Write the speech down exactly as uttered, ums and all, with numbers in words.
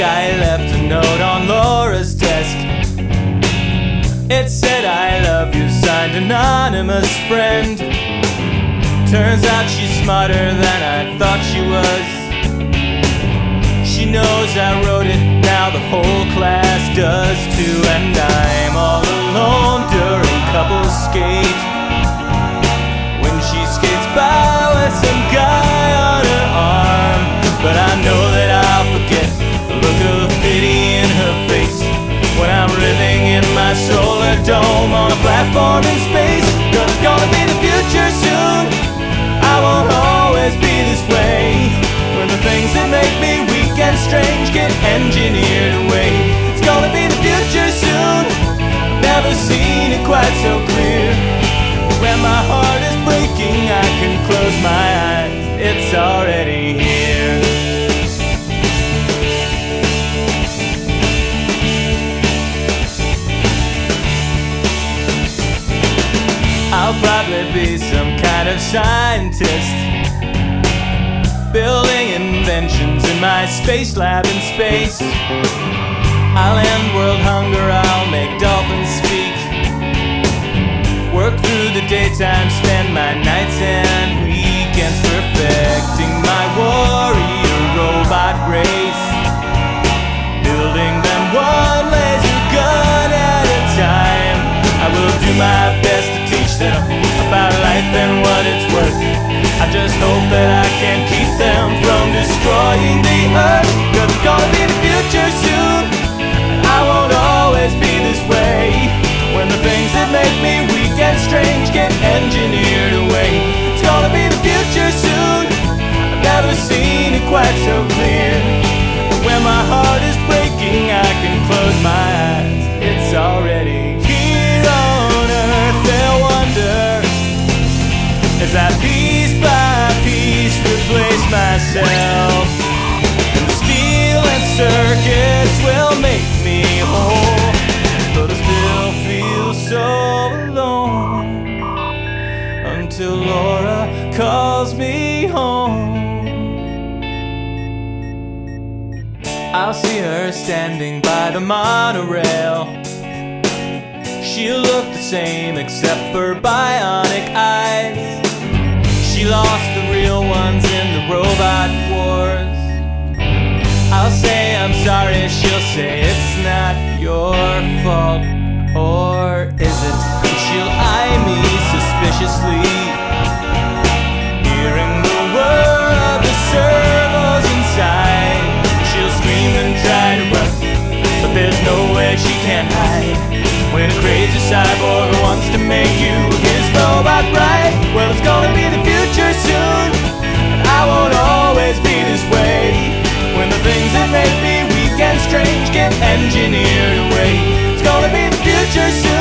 I left a note on Laura's desk. It said, "I love you," signed anonymous friend. Turns out she's smarter than I thought she was. She knows I wrote it, now the whole class does too. And I'm all alone during couple skate, when she skates by with some guy on her arm. But I know that I'll forget the look of pity in her face when I'm living in my solar dome on a platform in space. 'Cause it's gonna be the future soon. I won't always be this way, when the things that make me weak and strange get engineered away. It's gonna be the future soon. I've never seen it quite so clear. When my heart is breaking, I can close my eyes. It's already here. I'll probably be some kind of scientist, building inventions in my space lab in space. I'll end world hunger, I'll make dolphins speak, work through the daytime, spend my nights and weekends perfecting my warrior robot race, building them one laser gun at a time. I will do my best to teach them about life and what it's worth. I just hope that I can keep them from destroying the earth. 'Cause it's gonna be the future soon, and I won't always be this way, when the things that make me weak and strange get engineered away. It's gonna be the future soon. I've never seen it quite so clear. When my heart is breaking, I can close my eyes. It's already here on earth. They'll wonder, as I piece by piece replace myself, and the steel and circuits will make me whole. But I still feel so alone, until Laura calls me home. I'll see her standing by the monorail. She'll look the same except for bionic eyes. She lost the real ones in the robot wars. I'll say I'm sorry, she'll say it's not your fault. Or is it? And she'll eye me suspiciously, hearing the whir of the servos inside. She'll scream and try to run, but there's no way she can hide, when a crazy cyborg wants to make you his robot bride. Well, it's gonna be the future soon, and I won't always be this way, when the things that make me weak and strange get engineered away. It's gonna be the future soon.